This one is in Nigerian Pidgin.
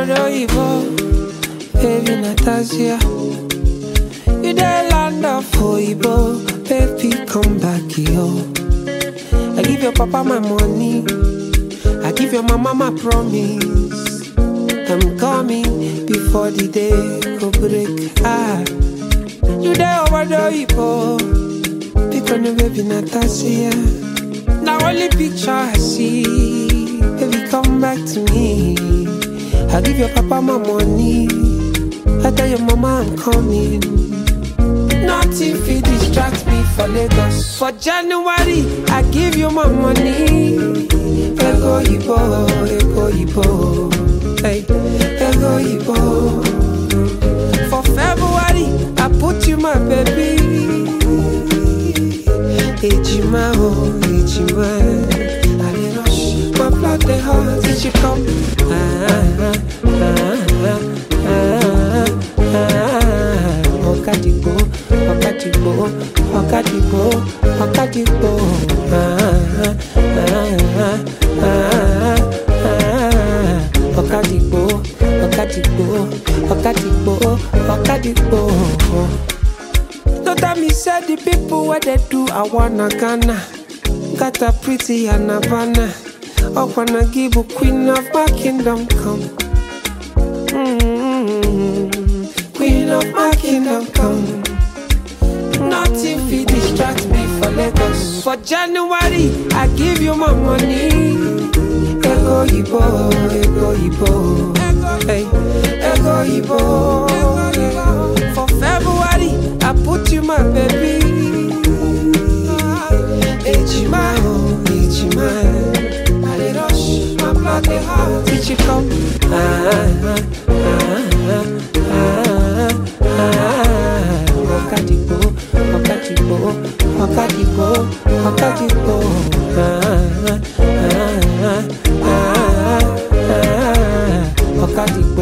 obodo Ibo, baby Natasha. You the land of Oibo, baby come back here. I give your papa my money, I give your mama my promise. I'm coming before the day go break. You the obodo Ibo, pick on the baby Natasha. Now only picture I see, baby come back to me. I give your papa my money, I tell your mama I'm coming. Nothing fit distract me for Lagos. For January, I give you my money. Ego Ibo, hey, Ego Ibo. For February, I put you my baby. Ejima, oh, Ejima. I dey rush, my blood dey hot. Did you come? Okadipo, Okadipo, Okadipo, Okadipo. Okadipo, Okadipo, Okadipo, Okadipo. Don't tell me say the people what they do I wanna Ghana. Got a pretty and Havana. I wanna give a queen of my kingdom come. Queen of my kingdom come. Nothing fit distract me for Lagos. For January, I give you my money. Ego Ibo, Ego Ibo, hey, Ego Ibo. For February, I put you my baby. Ejima, oh, Ejima. I dey rush, my blood dey hot. Did you come? Okadipo, Okadipo, Okadipo, Okadipo. Okadipo.